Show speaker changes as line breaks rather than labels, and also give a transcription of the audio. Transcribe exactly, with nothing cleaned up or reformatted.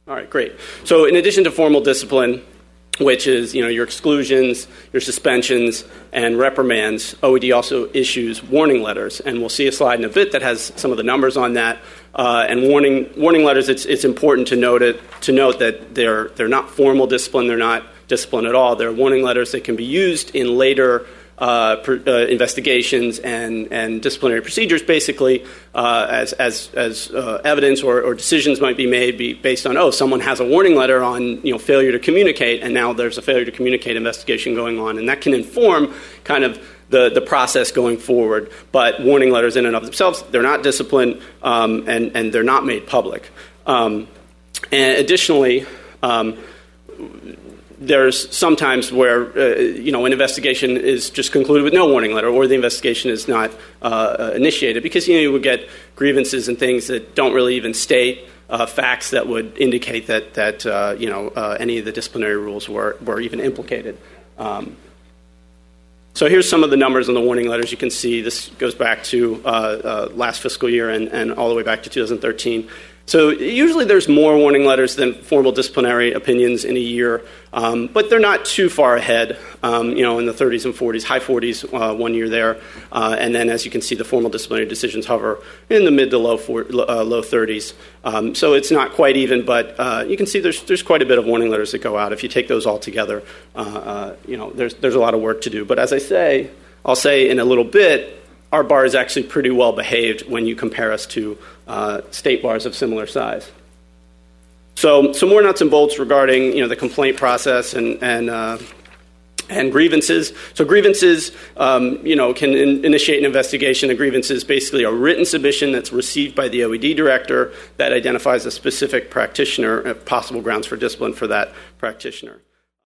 All right, great. So in addition to formal discipline, which is, you know, your exclusions, your suspensions, and reprimands, O E D also issues warning letters. And we'll see a slide in a bit that has some of the numbers on that. Uh, and warning warning letters, it's it's important to note it, to note that they're they're not formal discipline, they're not discipline at all. They're warning letters that can be used in later uh, per, uh, investigations and, and disciplinary procedures, basically, uh, as as as uh, evidence or, or decisions might be made be based on, oh, someone has a warning letter on, you know, failure to communicate, and now there's a failure to communicate investigation going on, and that can inform kind of the the process going forward. But warning letters in and of themselves, they're not discipline, um, and and they're not made public. Um, and additionally, um, there's sometimes where, uh, you know, an investigation is just concluded with no warning letter, or the investigation is not uh, initiated, because, you know, you would get grievances and things that don't really even state uh, facts that would indicate that, that uh, you know, uh, any of the disciplinary rules were, were even implicated. Um, so here's some of the numbers on the warning letters. You can see this goes back to uh, uh, last fiscal year and, and all the way back to two thousand thirteen. So usually there's more warning letters than formal disciplinary opinions in a year, um, but they're not too far ahead, um, you know, in the thirties and forties, high forties uh, one year there. Uh, and then, as you can see, the formal disciplinary decisions hover in the mid to low four, uh, low thirties. Um, so it's not quite even, but uh, you can see there's there's quite a bit of warning letters that go out. If you take those all together, uh, uh, you know, there's there's a lot of work to do. But as I say, I'll say in a little bit, our bar is actually pretty well behaved when you compare us to uh, state bars of similar size. So, some more nuts and bolts regarding, you know, the complaint process and and uh, and grievances. So, grievances, um, you know, can in- initiate an investigation. A grievance is basically a written submission that's received by the O E D director that identifies a specific practitioner, uh, possible grounds for discipline for that practitioner.